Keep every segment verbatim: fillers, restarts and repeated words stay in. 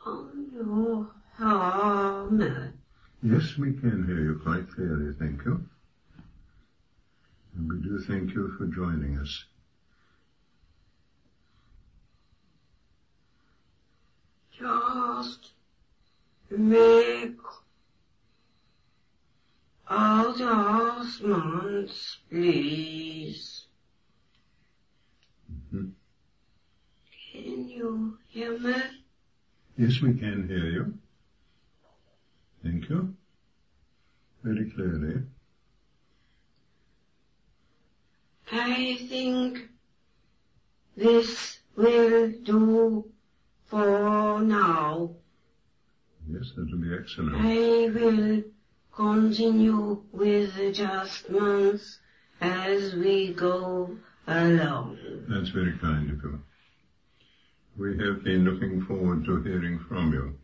on your arm. Yes, we can hear you quite clearly, thank you. And we do thank you for joining us. Just make adjustments, please. Mm-hmm. Can you hear me? Yes, we can hear you. Thank you. Very clearly. I think this will do for now. Yes, that will be excellent. I will continue with adjustments as we go along. That's very kind of you. We have been looking forward to hearing from you.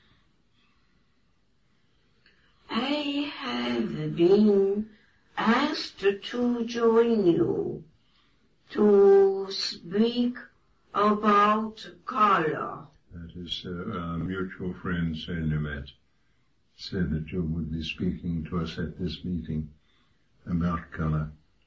I have been asked to join you to speak about color. That is, uh, our mutual friend, Senumet, said that you would be speaking to us at this meeting about color.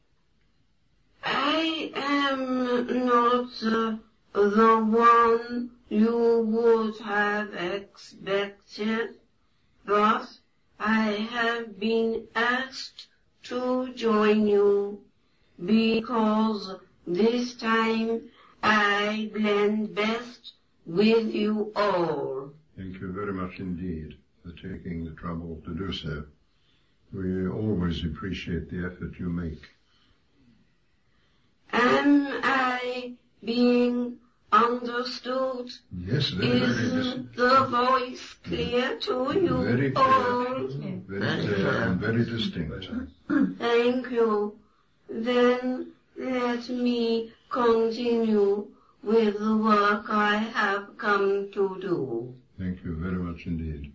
I am not uh, the one you would have expected, but I have been asked to join you because this time I blend best with you all. Thank you very much indeed for taking the trouble to do so. We always appreciate the effort you make. Am I being understood? Yes, very, very Is the voice clear to you Very clear. all? Very clear and very distinct. Thank you. Then let me continue with the work I have come to do. Thank you very much indeed.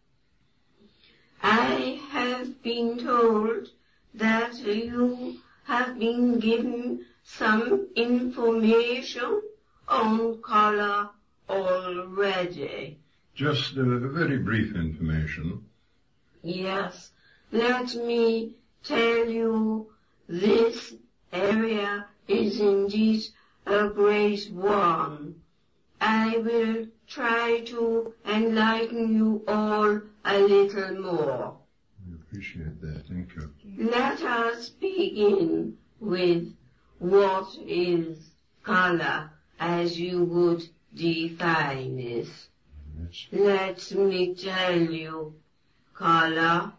I have been told that you have been given some information on color already. Just uh, very brief information. Yes, let me tell you, this area is indeed a great one. I will try to enlighten you all a little more. We appreciate that. Thank you. Let us begin with what is color as you would define it. Yes. Let me tell you, color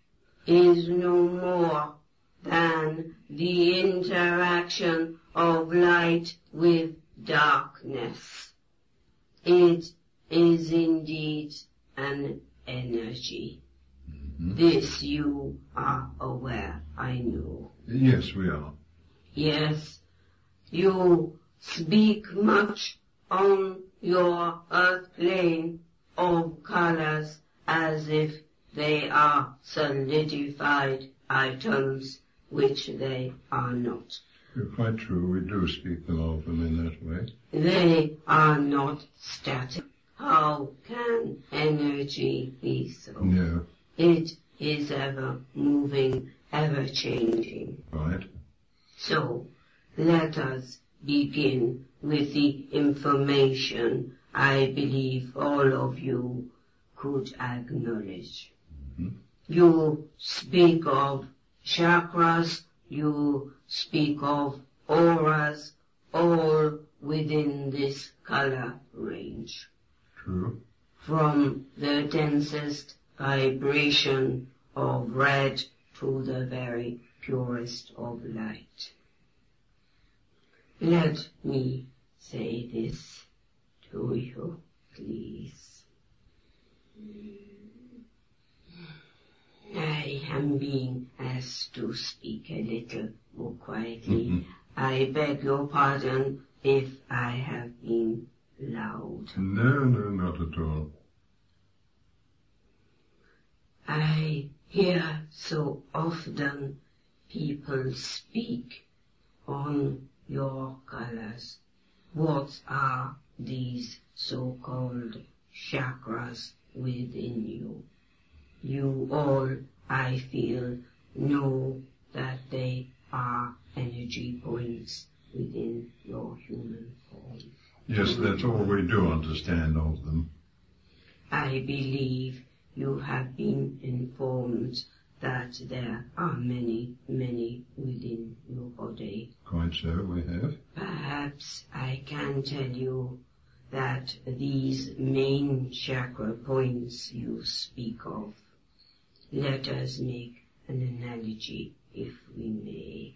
is no more than the interaction of light with darkness. It is indeed an energy. Mm-hmm. This you are aware, I know. Yes, we are. Yes, you speak much on your earth plane of colors as if they are solidified items, which they are not. You're quite true. We do speak them of them in that way. They are not static. How can energy be so? No. It is ever moving, ever changing. Right. So, let us begin with the information I believe all of you could acknowledge. Mm-hmm. You speak of chakras, you speak of auras, all within this color range. True. From the densest vibration of red to the very purest of light. Let me say this to you, please. I am being asked to speak a little more quietly. Mm-hmm. I beg your pardon if I have been loud. No, no, not at all. I hear so often people speak on your colors. What are these so-called chakras within you. You all, I feel, know that they are energy points within your human form. Yes, that's all we do understand of them. I believe you have been informed that there are many, many within your body. Quite so, we have. Perhaps I can tell you that these main chakra points you speak of, let us make an analogy, if we may.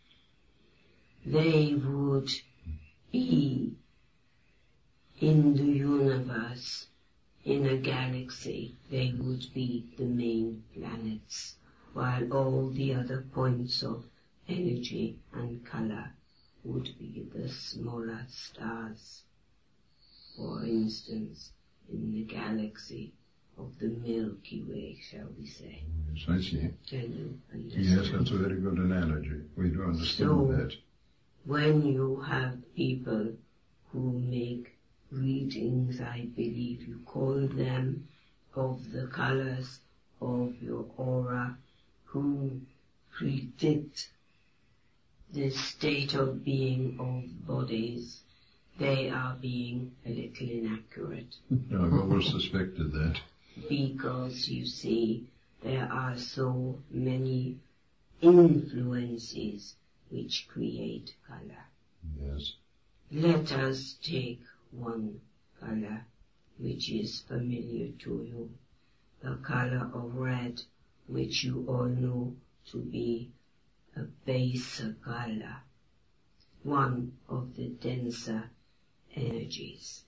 They would be in the universe, in a galaxy, they would be the main planets, while all the other points of energy and color would be the smaller stars. For instance, in the galaxy of the Milky Way, shall we say. Yes, I see. Can you understand? Yes, that's a very good analogy. We do understand so, that. When you have people who make readings, I believe you call them, of the colors of your aura, who predict the state of being of bodies, they are being a little inaccurate. I've always suspected that. Because, you see, there are so many influences which create color. Yes. Let us take one color which is familiar to you, the color of red, which you all know to be a baser color, one of the denser energies.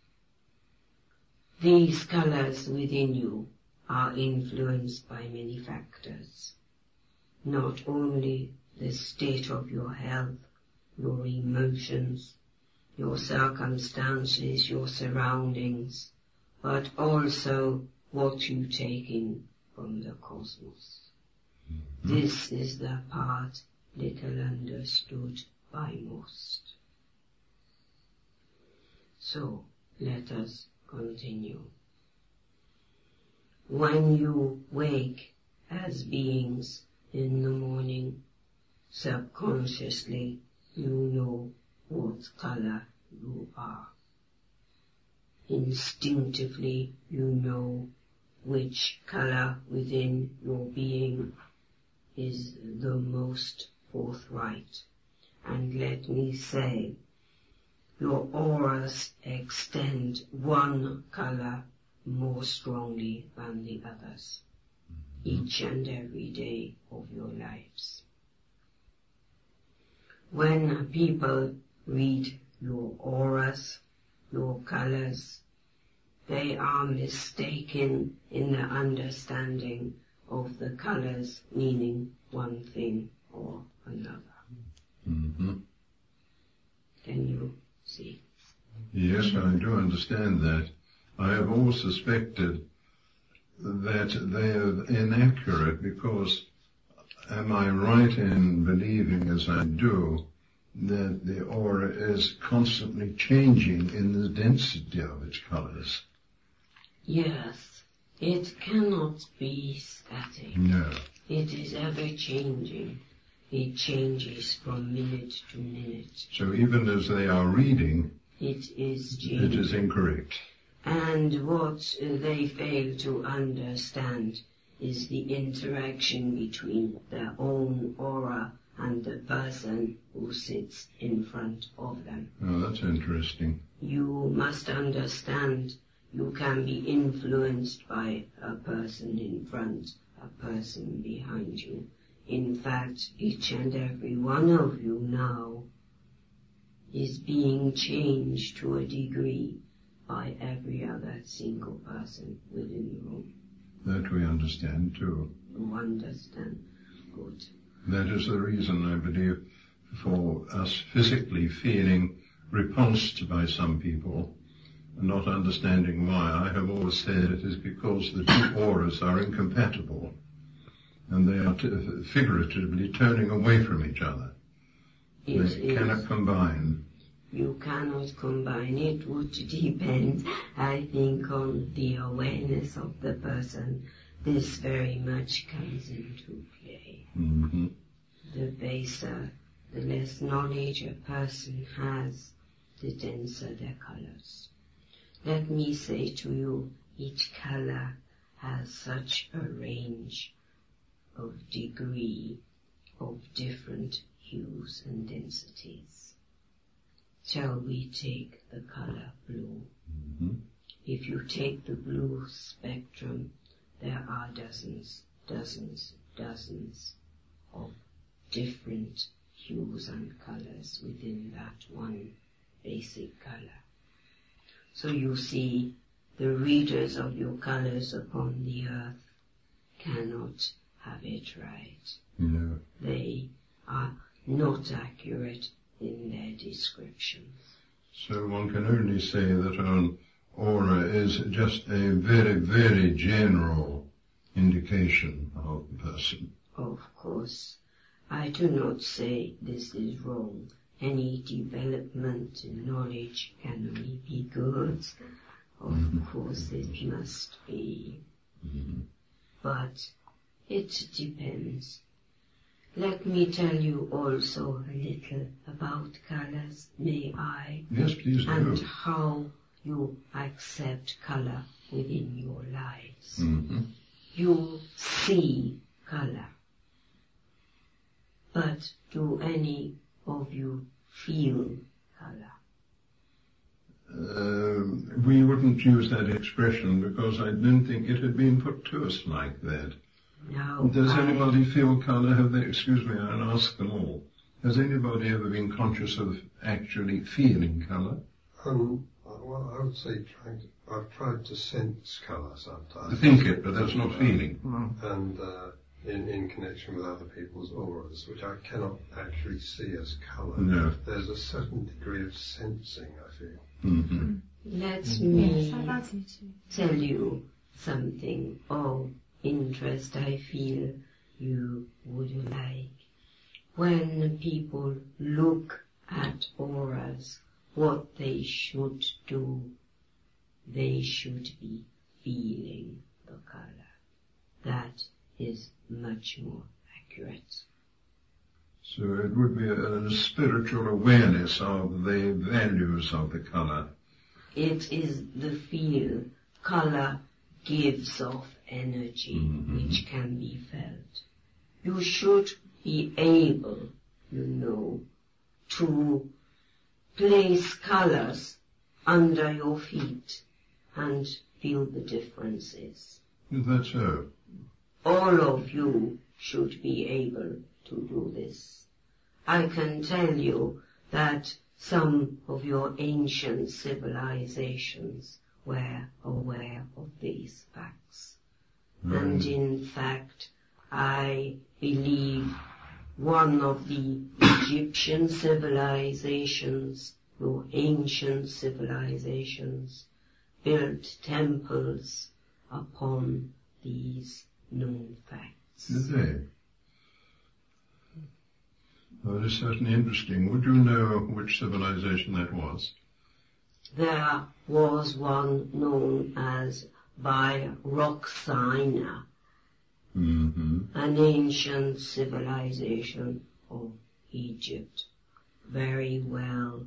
These colors within you are influenced by many factors, not only the state of your health, your emotions, your circumstances, your surroundings, but also what you take in from the cosmos. Mm-hmm. This is the part little understood by most. So, let us continue. When you wake as beings in the morning, subconsciously you know what color you are. Instinctively you know which color within your being is the most forthright. And let me say, your auras extend one color more strongly than the others, each and every day of your lives. When people read your auras, your colors, they are mistaken in their understanding of the colors meaning one thing or another. Mm-hmm. Can you see? Yes, I do understand that. I have always suspected that they are inaccurate because, am I right in believing, as I do, that the aura is constantly changing in the density of its colors? Yes, it cannot be static. No. It is ever changing. It changes from minute to minute. So even as they are reading, it is changing. It is incorrect. And what they fail to understand is the interaction between their own aura and the person who sits in front of them. Oh, that's interesting. You must understand you can be influenced by a person in front, a person behind you. In fact, each and every one of you now is being changed to a degree by every other single person within the room. That we understand too. You understand? Good. That is the reason, I believe, for us physically feeling repulsed by some people and not understanding why. I have always said it is because the two auras are incompatible and they are t- figuratively turning away from each other. It they is. cannot combine. you cannot combine. It would depend, I think, on the awareness of the person. This very much comes into play. Mm-hmm. The baser, the less knowledge a person has, the denser their colors. Let me say to you, each color has such a range of degree of different hues and densities. Shall we take the color blue? Mm-hmm. If you take the blue spectrum, there are dozens, dozens, dozens of different hues and colors within that one basic color. So you see, the readers of your colors upon the earth cannot have it right. No. They are not accurate in their descriptions. So one can only say that an aura is just a very, very general indication of the person. Of course, I do not say this is wrong. Any development in knowledge can only be good. Of Mm-hmm. course it must be. Mm-hmm. But it depends. Let me tell you also a little about colors, may I? Yes, please do. And how you accept color within your lives. Mm-hmm. You see color, but do any of you feel color? Uh, we wouldn't use that expression because I don't think it had been put to us like that. No. Does I, anybody feel colour? Have they, excuse me, I'll ask them all. Has anybody ever been conscious of actually feeling colour? Um, well, I would say trying to, I've tried to sense colour sometimes. To think it, but that's not feeling. And uh, in, in connection with other people's auras, which I cannot actually see as colour. No. There's a certain degree of sensing, I feel. Mm-hmm. Let Yes, me I've asked you. tell you something of interest I feel you would like. When people look at auras, what they should do, they should be feeling the color. That is much more accurate. So it would be a, a spiritual awareness of the values of the colour. It is the feel. Color gives off energy, Mm-hmm. which can be felt. You should be able, you know, to place colors under your feet and feel the differences. Is that so? All of you should be able to do this. I can tell you that some of your ancient civilizations were aware of these facts. Right. And in fact, I believe one of the Egyptian civilizations, or ancient civilizations, built temples upon these known facts. Did they? Well, it is certainly interesting. Would you know which civilization that was? There was one known as Biroxina, Mm-hmm. an ancient civilization of Egypt, very well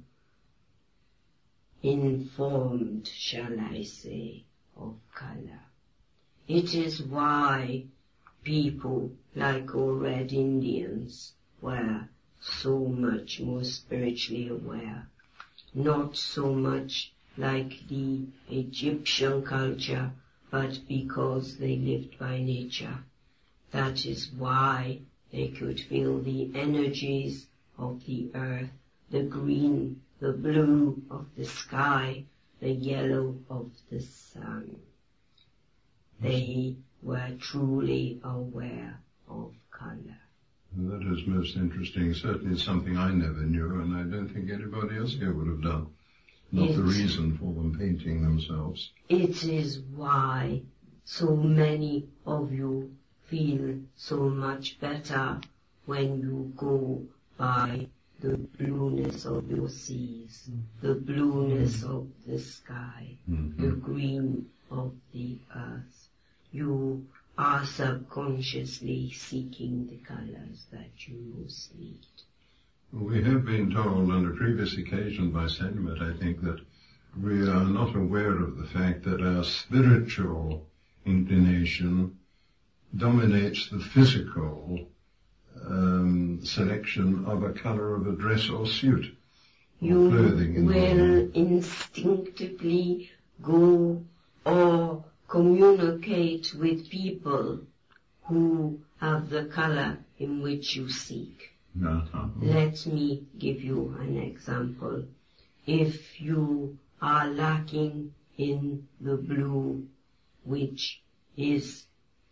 informed, shall I say, of color. It is why people like our Red Indians were so much more spiritually aware, not so much like the Egyptian culture, but because they lived by nature. That is why they could feel the energies of the earth, the green, the blue of the sky, the yellow of the sun. They were truly aware of color. That is most interesting. Certainly something I never knew, and I don't think anybody else here would have done. Not It- the reason for them painting themselves. It is why so many of you feel so much better when you go by the blueness of your seas, the blueness of the sky, Mm-hmm. the green of the earth. You are subconsciously seeking the colors that you most need. We have been told on a previous occasion by Samuel, I think, that we are not aware of the fact that our spiritual inclination dominates the physical um, selection of a colour of a dress or suit or You clothing. In will instinctively go or communicate with people who have the colour in which you seek. Uh-huh. Let me give you an example. If you are lacking in the blue, which is,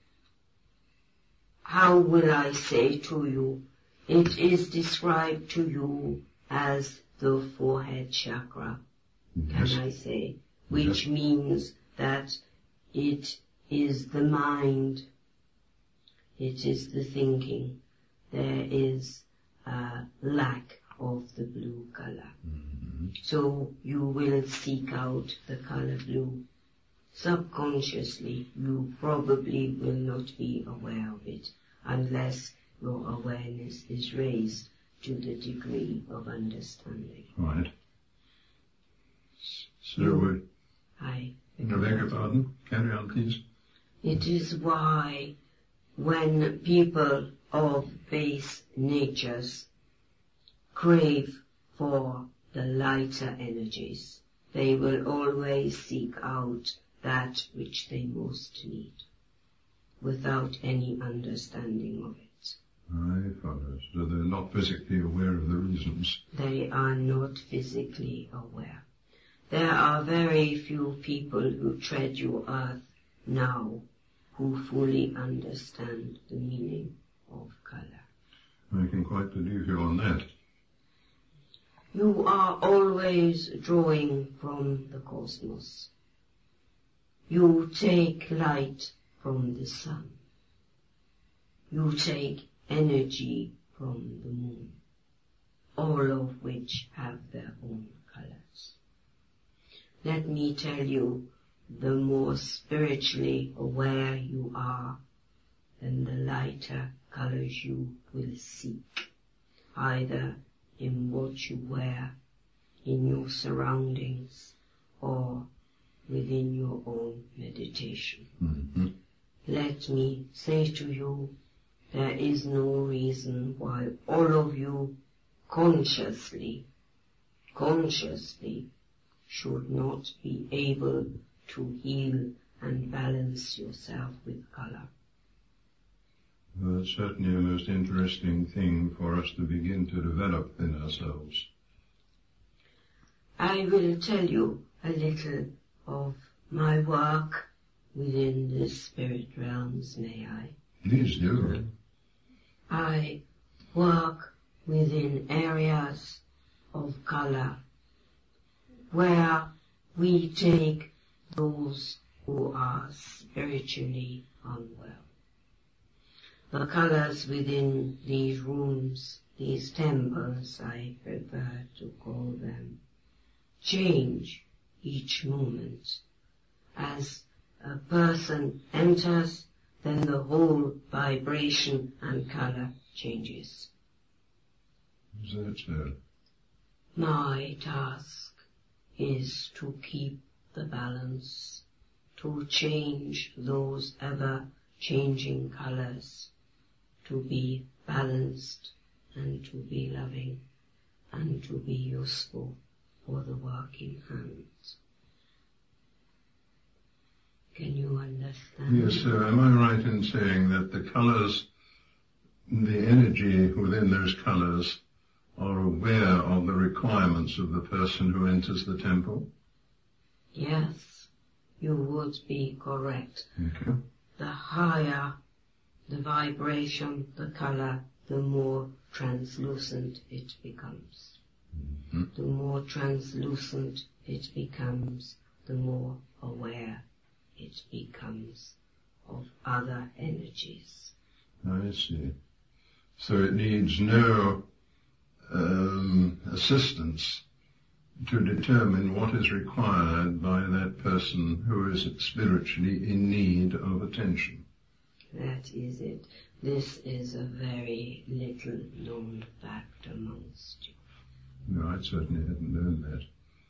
how will I say to you, it is described to you as the forehead chakra, Yes. can I say, which Yes. means that it is the mind, it is the thinking. There is a lack of the blue color. Mm-hmm. So you will seek out the color blue. Subconsciously, you probably will not be aware of it unless your awareness is raised to the degree of understanding. Right. So, You- uh, I I beg your pardon? Carry on, please. It is why when people of base natures crave for the lighter energies, they will always seek out that which they most need, without any understanding of it. I follow. So they're not physically aware of the reasons. They are not physically aware. There are very few people who tread your earth now who fully understand the meaning of color. I can quite believe you on that. You are always drawing from the cosmos. You take light from the sun. You take energy from the moon, all of which have their own colors. Let me tell you, the more spiritually aware you are, then the lighter colors you will seek, either in what you wear, in your surroundings, or within your own meditation. Mm-hmm. Let me say to you, there is no reason why all of you consciously, consciously should not be able to heal and balance yourself with color. Well, it's certainly a most interesting thing for us to begin to develop in ourselves. I will tell you a little of my work within the spirit realms, may I? Please do. I work within areas of color where we take those who are spiritually unwell. The colors within these rooms, these temples, I prefer to call them, change each moment. As a person enters, then the whole vibration and color changes. Is that so? My task is to keep the balance, to change those ever-changing colors, to be balanced and to be loving and to be useful for the working hands. Can you understand? Yes, sir. Am I right in saying that the colours, the energy within those colours, are aware of the requirements of the person who enters the temple? Yes, you would be correct. Okay. The higher the vibration, the color, the more translucent it becomes. Mm-hmm. The more translucent it becomes, the more aware it becomes of other energies. I see. So it needs no um, assistance to determine what is required by that person who is spiritually in need of attention. That is it. This is a very little known fact amongst you. No, I certainly hadn't known that.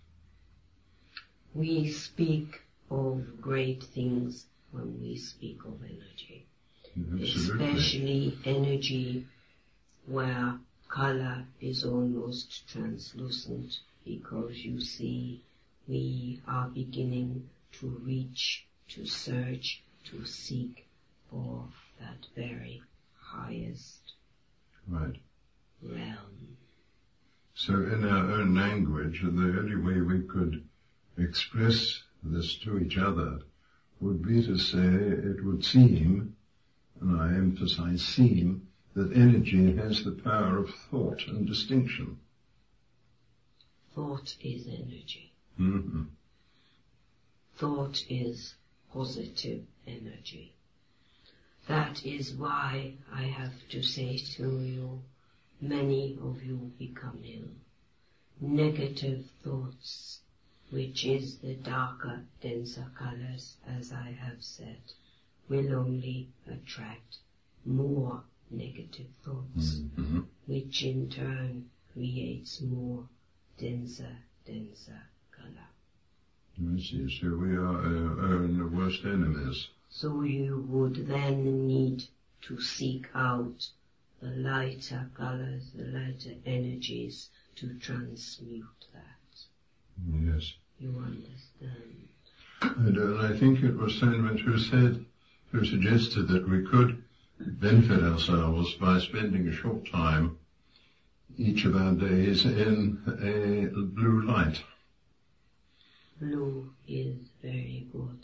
We speak of great things when we speak of energy. Absolutely. Especially energy where color is almost translucent, because you see we are beginning to reach, to search, to seek for that very highest Right. realm. So in our own language, the only way we could express this to each other would be to say it would seem, and I emphasize seem, that energy has the power of thought and distinction. Thought is energy. Mm-hmm. Thought is positive energy. That is why I have to say to you, many of you become ill. Negative thoughts, which is the darker, denser colors, as I have said, will only attract more negative thoughts, Mm-hmm. which in turn creates more denser, denser color. I see. So we are our own worst enemies. So you would then need to seek out the lighter colors, the lighter energies to transmute that. Yes. You understand? And uh, I think it was Saint who said, who suggested that we could benefit ourselves by spending a short time each of our days in a blue light. Blue is very good.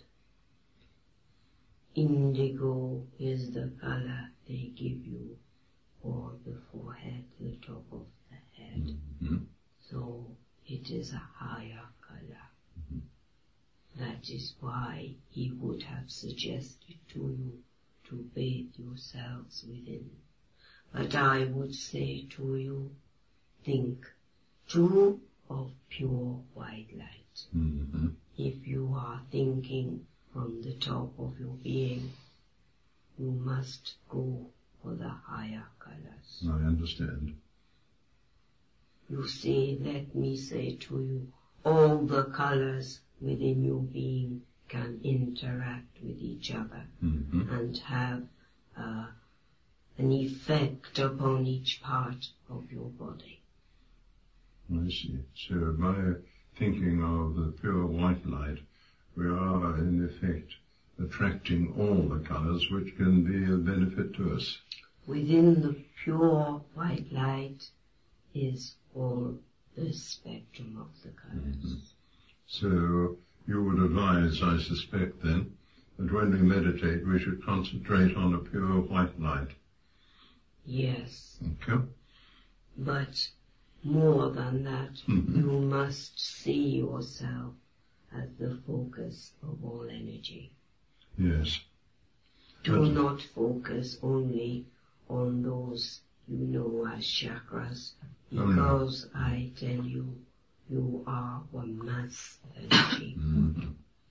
Indigo is the color they give you for the forehead, the top of the head. Mm-hmm. So it is a higher color. Mm-hmm. That is why he would have suggested to you to bathe yourselves within. But I would say to you, think too of pure white light. Mm-hmm. If you are thinking from the top of your being, you must go for the higher colors. I understand. You see, let me say to you, all the colors within your being can interact with each other Mm-hmm. and have uh, an effect upon each part of your body. I see. So by thinking of the pure white light, we are in effect attracting all the colours which can be of benefit to us. Within the pure white light is all the spectrum of the colours. Mm-hmm. So you would advise, I suspect then, that when we meditate we should concentrate on a pure white light. Yes. Okay? But more than that, Mm-hmm. you must see yourself as the focus of all energy. Yes. Do But- not focus only on those you know as chakras, Oh, no. because I tell you, you are one mass of energy. Mm-hmm.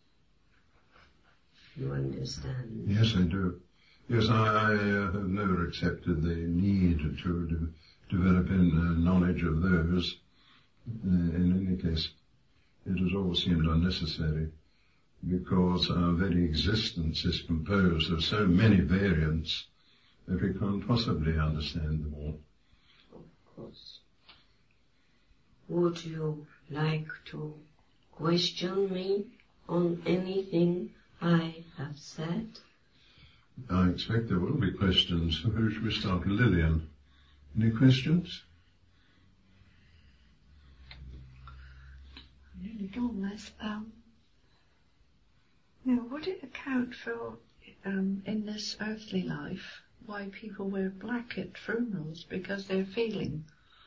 You understand? Yes, I do. Yes, I, I uh, have never accepted the need to de- develop in uh, knowledge of those. Uh, in any case, it has always seemed unnecessary, because our very existence is composed of so many variants that we can't possibly understand them all. Of course. Would you like to question me on anything I have said? I expect there will be questions. Who should we start with? Lillian. Any questions? Nearly gone, Les. Um, now, would it account for, um, in this earthly life, why people wear black at funerals? Because they're feeling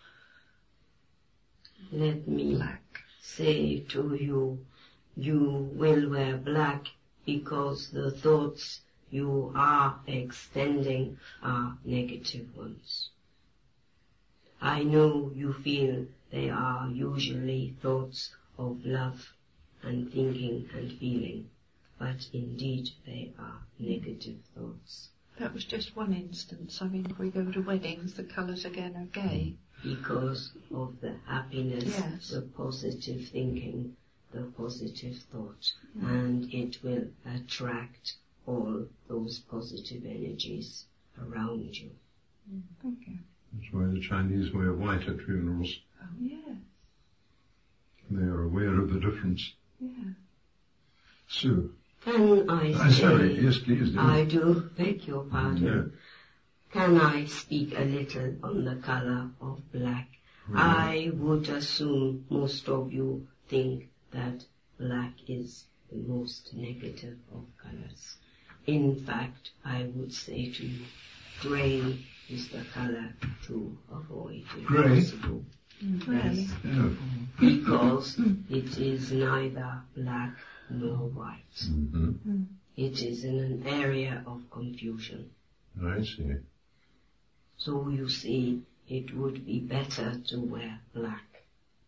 Let me black. say to you, you will wear black because the thoughts you are extending are negative ones. I know you feel they are usually thoughts of love and thinking and feeling, but indeed they are negative thoughts. That was just one instance. I mean, if we go to weddings, the colours again are gay. Because of the happiness, Yes. the positive thinking, the positive thought, Mm. and it will attract all those positive energies around you. Mm. Thank you. That's why the Chinese wear white at funerals. Oh, yeah. They are aware of the difference. Yeah. Sue. Can I Uh, say, sorry, yes, please do. I do beg your pardon. Yeah. Can I speak a little on the colour of black? Mhm. I would assume most of you think that black is the most negative of colours. In fact, I would say to you, grey is the colour to avoid if Grey? possible. Mm. Really? Yes, Yeah. because it is neither black nor white. Mm-hmm. Mm. It is in an area of confusion. I see. So you see, it would be better to wear black,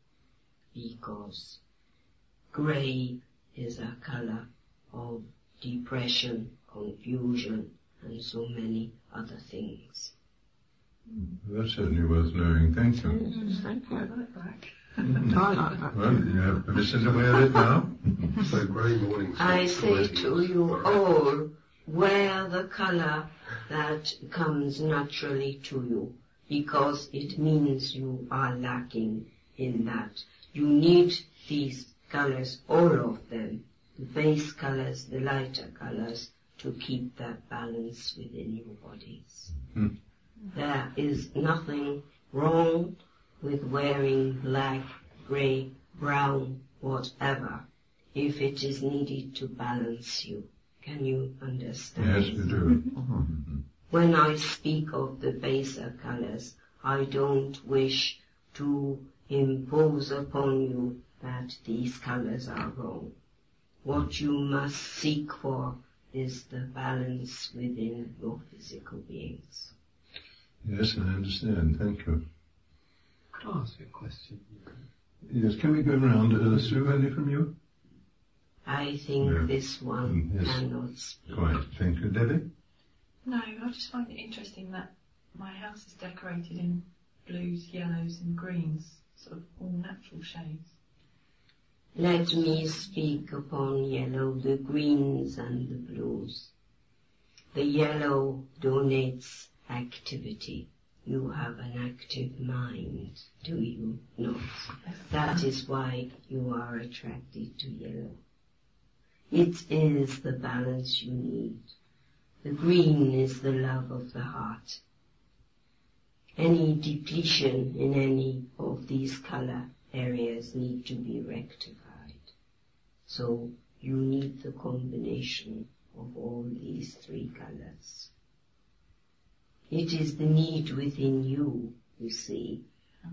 because grey is a colour of depression, confusion, and so many other things. That's certainly worth knowing. Thank you. Mm. Thank you. I like black. Mhm. I like that. Well, you have permission to wear it now. So grey morning I suits, say weddings, to you or- all, wear the colour that comes naturally to you, because it means you are lacking in that. You need these colours, all of them, the base colours, the lighter colours, to keep that balance within your bodies. Hmm. There is nothing wrong with wearing black, grey, brown, whatever, if it is needed to balance you. Can you understand? Yes, we do. When I speak of the baser colours, I don't wish to impose upon you that these colours are wrong. What you must seek for is the balance within your physical beings. Yes, I understand. Thank you. Could I ask you a question? Yes, can we go round? Uh, Sue, any from you? I think Yeah. this one Mm, yes. cannot speak. Quite. Thank you. Debbie? No, I just find it interesting that my house is decorated in blues, yellows and greens, sort of all natural shades. Let me speak upon yellow, the greens and the blues. The yellow donates activity. You have an active mind, do you not? That is why you are attracted to yellow. It is the balance you need. The green is the love of the heart. Any depletion in any of these color areas need to be rectified. So you need the combination of all these three colors. It is the need within you, you see.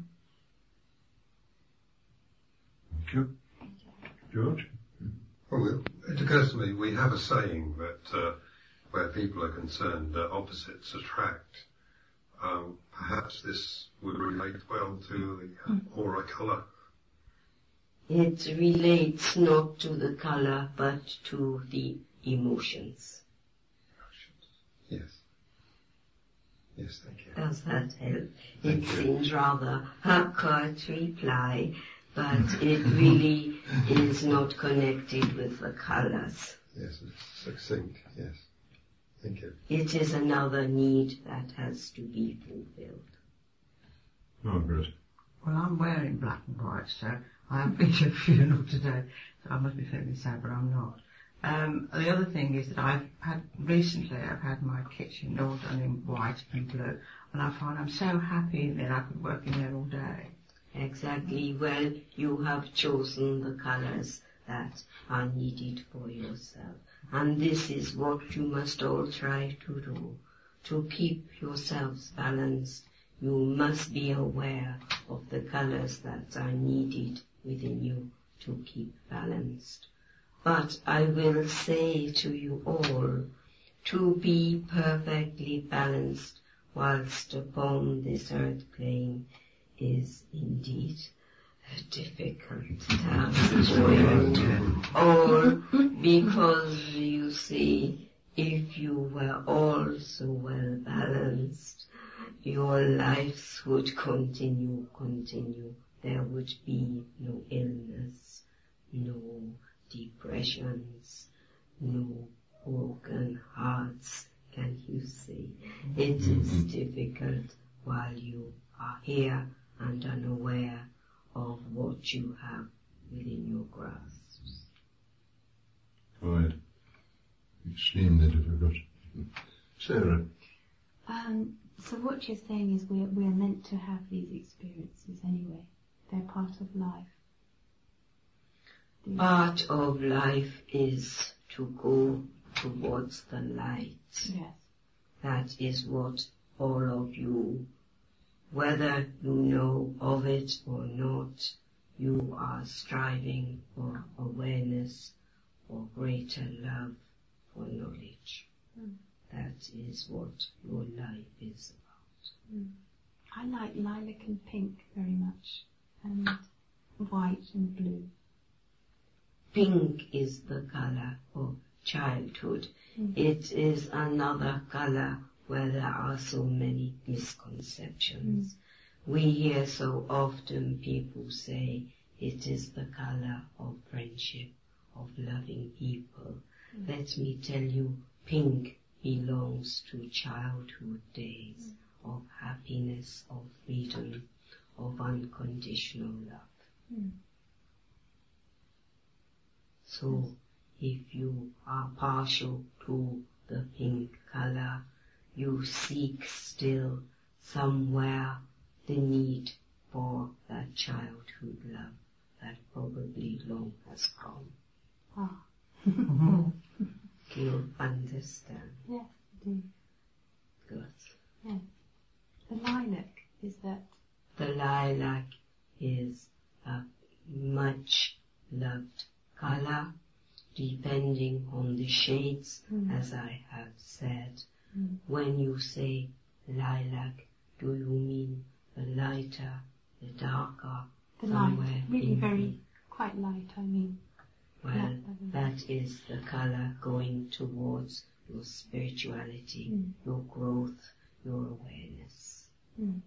Thank you. George? Well, it occurs to me we have a saying that uh, where people are concerned that opposites attract. Um, perhaps this would relate well to the uh, aura colour. It relates not to the color, but to the emotions. Yes. Yes, thank you. Does that help? Thank It you. seems rather a curt reply, but it really is not connected with the colors. Yes, it's succinct. Yes. Thank you. It is another need that has to be fulfilled. Margaret? Well, I'm wearing black and white, so I have been to a funeral today, so I must be feeling sad, but I'm not. Um, the other thing is that I've had, recently I've had my kitchen all done in white and blue, and I find I'm so happy that I could work in there all day. Exactly. Well, you have chosen the colors that are needed for yourself. And this is what you must all try to do. To keep yourselves balanced, you must be aware of the colors that are needed within you to keep balanced. But I will say to you all, to be perfectly balanced whilst upon this earth plane, is indeed a difficult task for you all, because you see, if you were all so well balanced, your lives would continue, continue. There would be no illness, no depressions, no broken hearts, can you see? It is difficult while you are here and unaware of what you have within your grasp. Quite extremely difficult. Sarah? Um, so what you're saying is we're, we're meant to have these experiences anyway. They're part of life. Do you- Part of life is to go towards the light. Yes. That is what all of you, whether you know of it or not, you are striving for awareness, for greater love, for knowledge. Mm. That is what your life is about. Mm. I like lilac and pink very much, and white and blue. Pink is the color of childhood. Mm. It is another color where there are so many misconceptions. Mm. We hear so often people say it is the color of friendship, of loving people. Mm. Let me tell you, pink belongs to childhood days mm. of happiness, of freedom, of unconditional love. Mm. So, if you are partial to the pink color, you seek still somewhere the need for that childhood love that probably long has gone. Ah. You understand? Yes, I do. Good. Yes. The lilac, is that? The lilac is a much loved color, depending on the shades, mm. as I have said. Mm. When you say lilac, do you mean the lighter, the darker? The light, really very, quite light, I mean. Well, yeah, that is the color going towards your spirituality, mm. your growth, your awareness. Mm.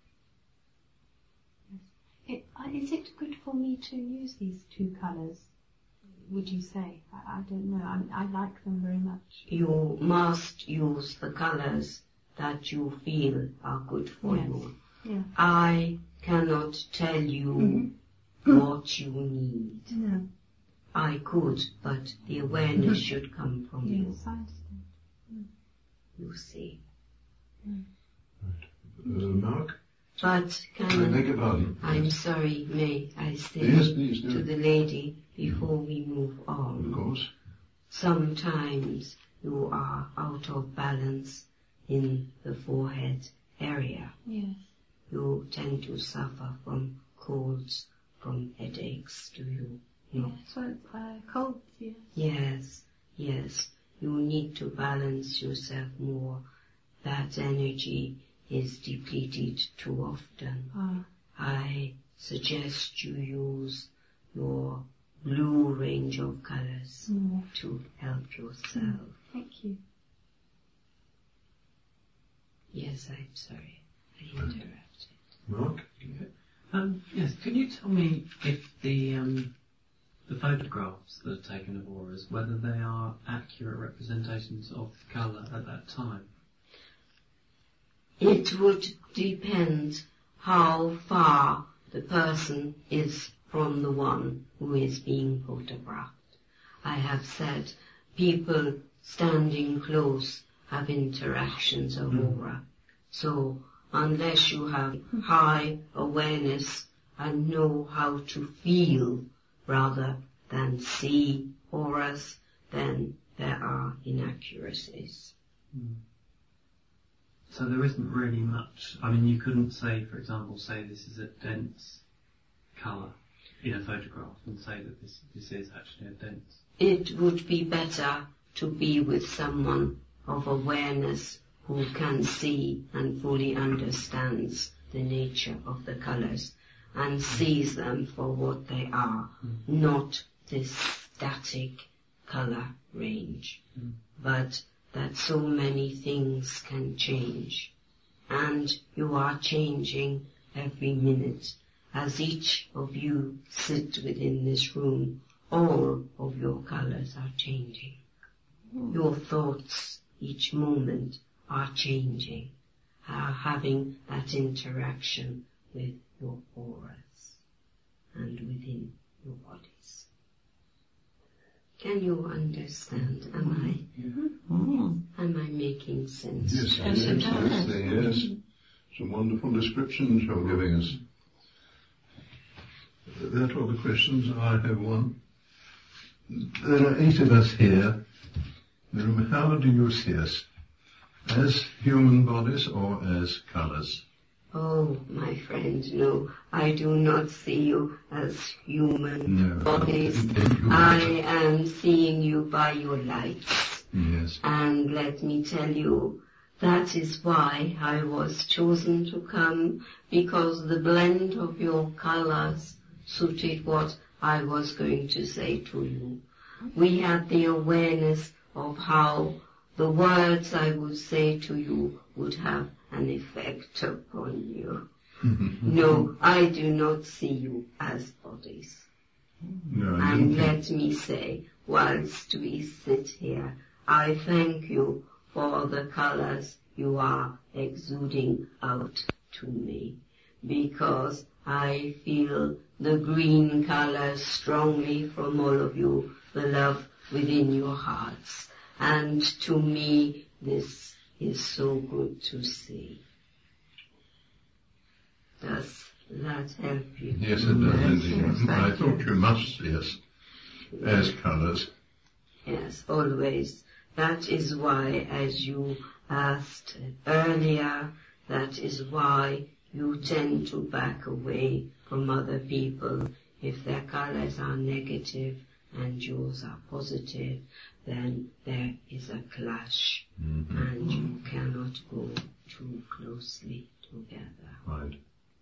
Yes. It, uh, is it good for me to use these two colors? Would you say? I, I don't know. I, I like them very much. You must use the colors that you feel are good for yes. you. Yeah. I cannot tell you mm-hmm. what you need. No. I could, but the awareness should come from yes, you. Yes, I understand. Mm. You see. Mm. Right. Uh, Mark? But can I beg your pardon? I'm sorry, may I say yes, please do. to the lady before we move on? Of course. Sometimes you are out of balance in the forehead area. Yes. You tend to suffer from colds, from headaches, do you? No. Yes, well, uh, colds, yes. Yes, yes. You need to balance yourself more. That energy is depleted too often. Ah. I suggest you use your blue range of colors more to help yourself. Mm. Thank you. Yes, I'm sorry. I interrupted. Mark? Yeah. Um, yes, can you tell me if the um, the photographs that are taken of auras, whether they are accurate representations of the colour at that time? It would depend how far the person is from the one who is being photographed. I have said people standing close have interactions of mm. aura. So unless you have high awareness and know how to feel rather than see auras, then there are inaccuracies. Mm. So there isn't really much, I mean, you couldn't say, for example, say this is a dense colour in a photograph and say that this, this is actually a dense. It would be better to be with someone of awareness who can see and fully understands the nature of the colours and sees them for what they are, mm. not this static colour range, mm. but that so many things can change. And you are changing every minute. As each of you sit within this room, all of your colours are changing. Mm. Your thoughts each moment are changing, are having that interaction with your auras and within your bodies. Can you understand? Am I, mm-hmm. am I making sense? Yes, yes, absolutely, yes. Some wonderful descriptions you're giving us. That are the questions. I have one. There are eight of us here. How do you see us? As human bodies or as colours? Oh, my friend, no. I do not see you as human no, bodies. I am seeing you by your lights. Yes. And let me tell you, that is why I was chosen to come, because the blend of your colours suited what I was going to say to you. We had the awareness of how the words I would say to you would have an effect upon you. No, I do not see you as bodies. No, and let me say, whilst we sit here, I thank you for the colours you are exuding out to me, because I feel the green colours strongly from all of you, the love within your hearts. And to me, this is so good to see. Does that help you? Yes, it does indeed. Yes, I thought you must see us as colours. Yes, always. That is why, as you asked earlier, that is why you tend to back away from other people. If their colours are negative and yours are positive, then there is a clash, mm-hmm. and you cannot go too closely together. Right.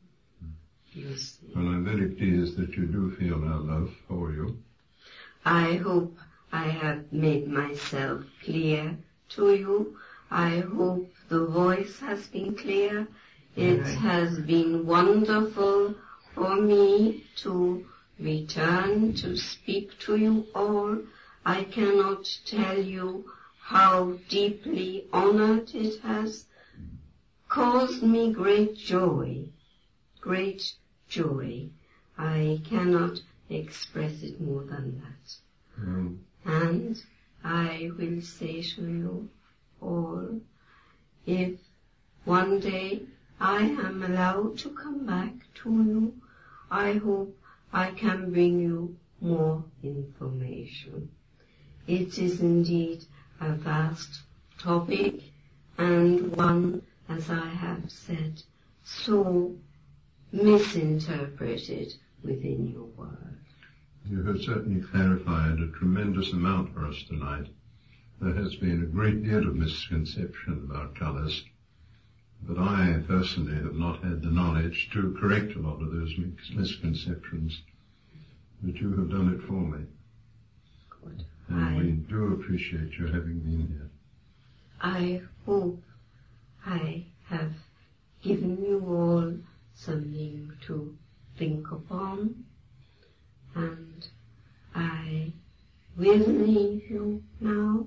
You see. Well, I'm very pleased that you do feel our love for you. I hope I have made myself clear to you. I hope the voice has been clear. It Right. has been wonderful for me to return to speak to you all. I cannot tell you how deeply honored it has caused me great joy, great joy. I cannot express it more than that. Mm. And I will say to you all, if one day I am allowed to come back to you, I hope I can bring you more information. It is indeed a vast topic, and one, as I have said, so misinterpreted within your world. You have certainly clarified a tremendous amount for us tonight. There has been a great deal of misconception about colours, but I personally have not had the knowledge to correct a lot of those misconceptions. But you have done it for me. Good. And I, we do appreciate you having been here. I hope I have given you all something to think upon, and I will leave you now.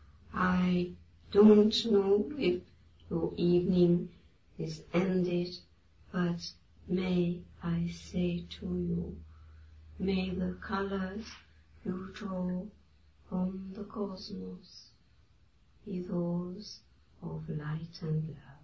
I don't know if your evening is ended, but may I say to you, may the colours you draw from the cosmos be those of light and love.